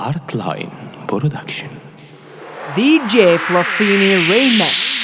Artline Production. DJ فلسطيني ريمكس.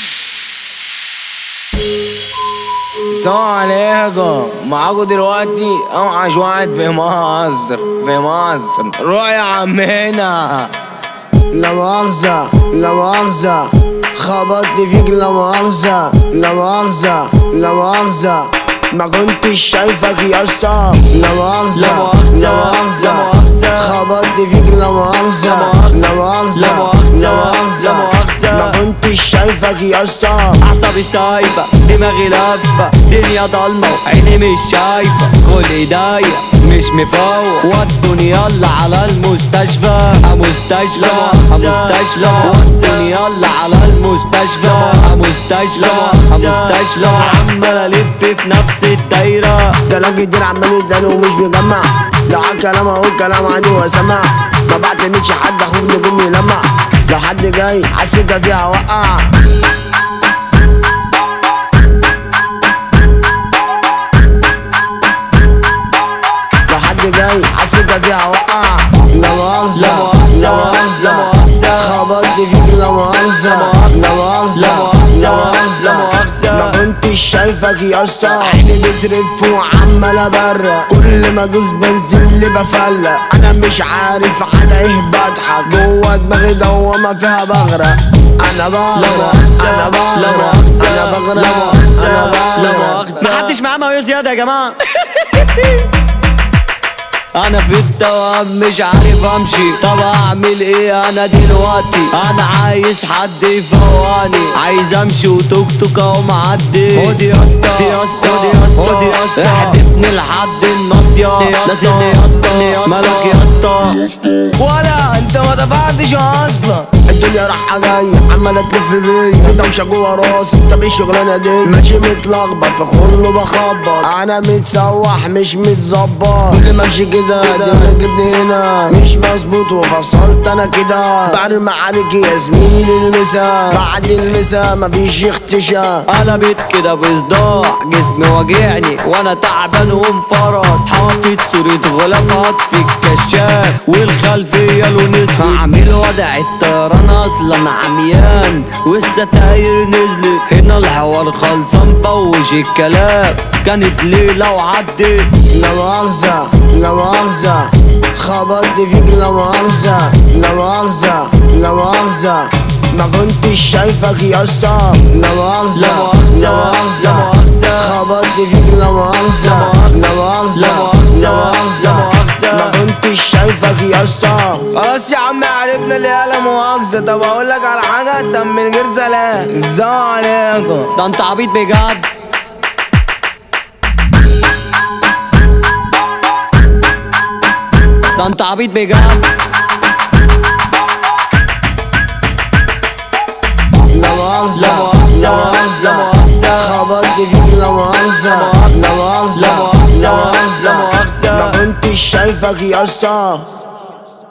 السلام عليكم، معاكم دلوقتي اوعى واحد في مصر روح يا عمنا. لا مؤاخذة لا مؤاخذة، خبطت فيك لا مؤاخذة لا مؤاخذة لا مؤاخذة، ما كنتش شايفك يا اسطى. لا مؤاخذة لا مؤاخذة، خبطت فيك لا مؤاخذة لا مؤاخذة لا مؤاخذة، ما كنتش شايفك يا اسطى. اعصابي سايبة، دماغي لفة، دنيا ضلمة وعيني مش شايفة، خلقي ضيق مش مفوق، ودوني يلا على المستشفى مستشفى مستشفى، ودوني يلا على المستشفى مستشفى، عمال الف في نفس الدايرة. كلام كتير عمال يتقال ومش بيجمع، لو على الكلام اقول كلام عادي واسمع، ما بعتمدش حد اخوك نجوم يلمع، لو حد جاي عالسكة فيها وقع. لو حد جاي عالسكة فيها وقع. لا مؤاخذة لا مؤاخذة، خبطت فيك لا مؤاخذة لا مؤاخذة لا مؤاخذة، ما كنتش شايفك يا اسطى. عيني بترف وعمال ابرق، كل ما ادوس بنزين اللي بفلق، انا مش عارف على ايه بضحك، جوه دماغي دوامة فيها بغرق، انا بغرق انا بغرق انا بغرق انا بغرق. محدش معاه مايو زيادة يا جماعة. انا في التوام مش عارف امشي، طب اعمل ايه انا دلوقتي؟ انا عايز حد يفوقني، عايز امشي وتوك توك اهو معدي. خد يا اسطى خد يا اسطى، احدفني لحد الناصية، لازمني يا اسطى، مالك يا اسطى؟ ولا انت ما دفعتش اصلا، الدنيا رايحة جاية عمالة تلف بيا، دوشة جوا راسي، طب ايه الشغلانة دي؟ ماشي متلخبط فكله بخبط، انا متسوح مش متظبط، كل ما امشي كده جبني هنا مش مظبوط، وفصلت انا كده بعرم عليك يا زميلي المسا، بعد المسا مفيش اختشاء. قلبت كده بصداع، جسمي واجعني وانا تعبان ومفرط، حاطط صورة غلافات في الكشاف والخلفية لون اسود، هعمل وضع الطيران اصلا عميان والستاير نزلت، هنا الحوار خلصان بوش الكلام، كانت ليلة وعدت. لا مؤاخذة لا مؤاخذة، خبطت فيك لا مؤاخذة لا مؤاخذة لا مؤاخذة، ما كنتش شايفك يا اسطى. لا مؤاخذة لا مؤاخذة، خبطت فيك لا مؤاخذة لا مؤاخذة لا مؤاخذة، ما كنتش شايفك يا اسطى. خلاص يا عم عرفنا اللي هي لا مؤاخذة. طب اقول لك على حاجة، طب من غير سلام، السلام عليكم. ده انت عبيط بجد. ده انت عبيط بجد. لا مؤاخذة لا مؤاخذة، خبطت فيك لا مؤاخذة لا مؤاخذة لا مؤاخذة، ما كنتش شايفك يا اسطى.